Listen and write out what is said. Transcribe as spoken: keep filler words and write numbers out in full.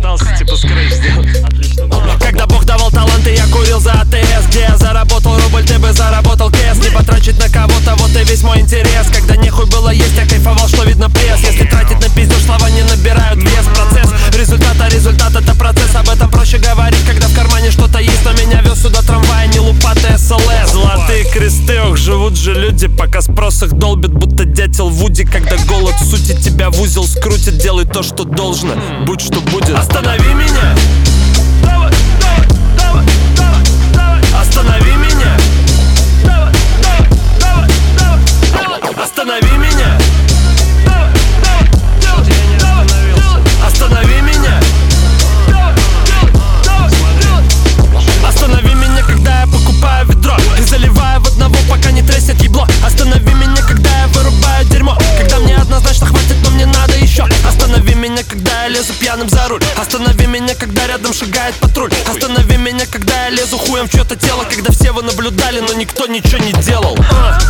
пытался типа скретч сделать. Отлично, да. Когда Бог давал таланты, я курил за АТС. Где я заработал рубль, ты бы заработал кэс. Не потрачить на кого-то, вот и весь мой интерес. Когда нехуй было есть, я кайфовал, что видно пресс. Если тратить на пиздеж, слова не набирают вес. Процесс, результата, результат это процесс. Об этом проще говорить, когда в кармане что-то есть. Но меня вез сюда трамвай, не лупатый СЛС. Золотые кресты, ох, живут же люди, пока спрос их долбит, будто дятел Вуди. Когда голод в сути тебя в узел скрутит, делай то, что должно, будь что будет. Останови меня. Давай, давай, давай, давай, давай. Останови меня. Давай, давай, давай, давай, давай. Останови меня. Давай, давай, давай, я не остановился. Останови меня. Давай, давай, давай. Останови меня, когда я покупаю ведро и заливаю в одного, пока не треснет ебло. Останови меня, когда я вырубаю дерьмо, когда мне однозначно хватит, но мне надо еще. Останови меня, когда я лезу пьяным за руль. Останови меня, когда рядом шагает патруль. Останови меня, когда я лезу хуем в чье-то тело, когда все вы наблюдали, но никто ничего не делал.